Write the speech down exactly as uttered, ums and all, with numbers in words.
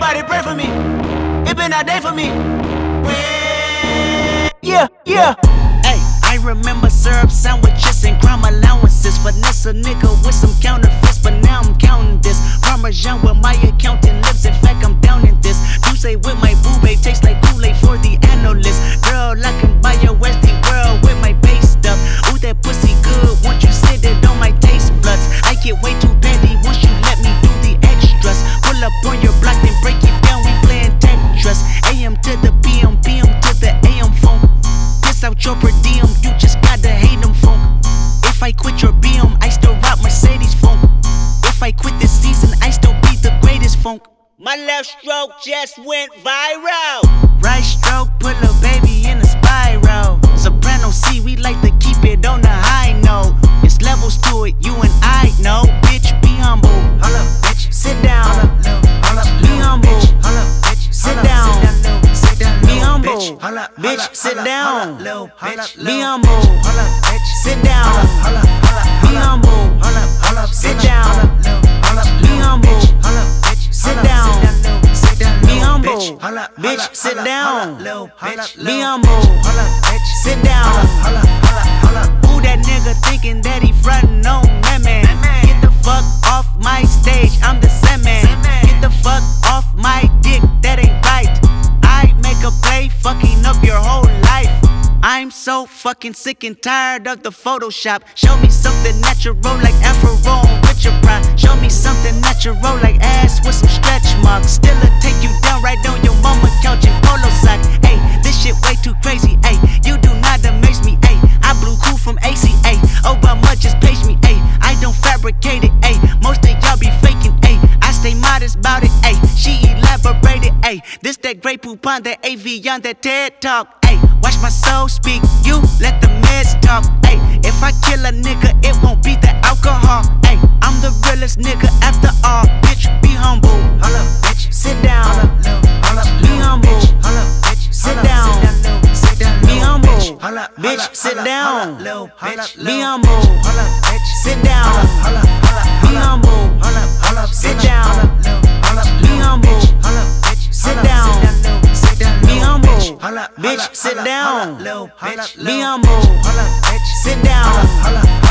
Somebody pray for me. It been a day for me. Yeah, yeah. Hey, I remember syrup sandwiches and crime allowances. Finesse a nigga with some counterfeits, but now I'm counting this. Parmesan with my accountant lips. In fact, I'm down in this. You say with my boo babe tastes like Kool-Aid for the analyst. Girl, I can buy your Westie world with my base stuff. Ooh, that pussy good. Once you sit it on my taste buds, I get way too petty once you let me do the extras. Pull up on your block and break it down. We playing Tetris. A M to the P M, P M to the A M phone. Piss out your per diem, you just gotta hate them funk. If I quit your B M, I still rock Mercedes funk. If I quit this season, I still be the greatest funk. My left stroke just went viral. Right stroke put a baby in a spiral. Soprano C, we like to keep it on the high note. It's levels to it, you and I know. Bitch, be humble. Hold up, bitch. Sit down. Hold up, little, hold up, be humble. Hold up, bitch. Sit down. Be humble. Bitch, sit down. Be humble. Sit down. Be humble. Sit down. Be humble. Sit down. Be humble. Bitch, sit down. Be humble. Sit down. Who that nigga thinking that he frontin' on me, man? Get the fuck off my stage, I'm the Sandman. Get the fuck off my dick, that ain't right. I make a play, fucking up your whole life. I'm so fucking sick and tired of the Photoshop. Show me something natural like Afro with your pride. Show me something natural like ass with some stretch marks. Still'll take you down right on your mama couch in polo socks. Ayy, this shit way too crazy. Ayy, you do not amaze me. Ayy, I blew cool from A C A. Obama just page me. Ayy, I don't fabricate it. Ayy, most of y'all be faking. Ayy, I stay modest about it. Ayy, she elaborated. Ayy, this that Grey Poupon, that A V on that TED Talk. Ayy, watch my soul speak, you let the meds talk. Ayy, if I kill a nigga, it won't be the alcohol. Ayy, I'm the realest nigga after all. Bitch, be humble. Hold up, bitch. Sit down. Be humble. Sit down. Be humble. Bitch, sit down. Be humble. Sit down. Be humble. Sit down. Be humble. Sit down. Be humble. Bitch, sit down. Be humble. Sit down.